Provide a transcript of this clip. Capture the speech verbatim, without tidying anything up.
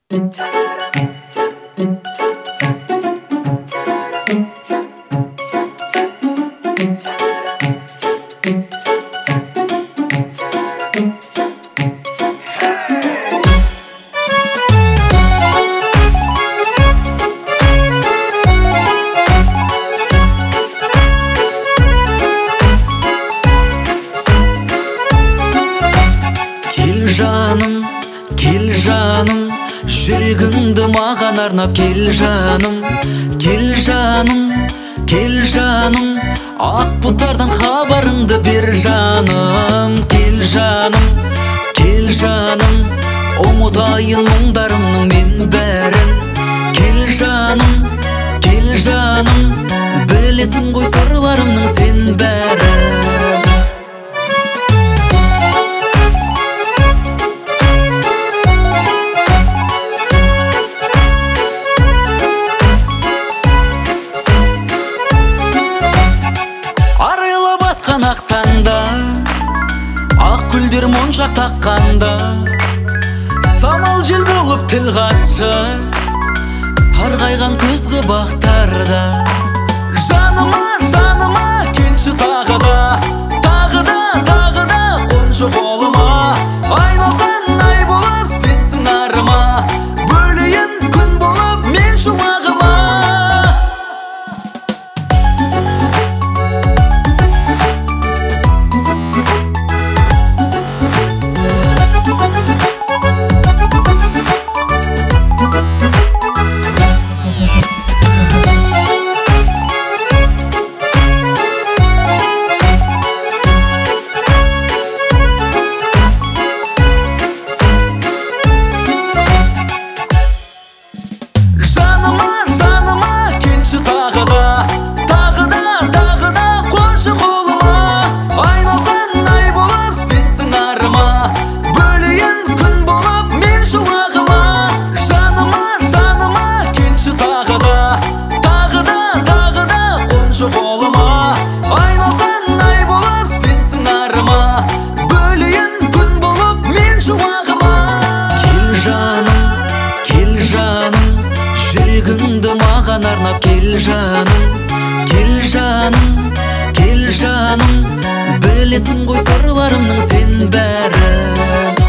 Жаным, кел жаным, жүрегіңді маған арнап кел жаным, кел жаным, кел жаным, ақ бұлттардан хабарыңды бер жаным, кел жаным, кел жаным, ұмытайын мұңдарымның мен бәрін, кел жаным, кел жаным, білесің ғой сырларымның сен бәрін. Ақтанда ақ гүлдер моншақ таққанда самал жел болып тіл қатшы сарғайған күзгі бақтарда жаныма жаныма келші тағы да тағы да тағы да қоншы қолыма айналсаң ай болып сенсің арыма бөлейін күн болып мен шуағыма. Жүрегіңді маған арнап кел жаным, кел жаным, кел жаным, білесің ғой сырларымның сен бәрін.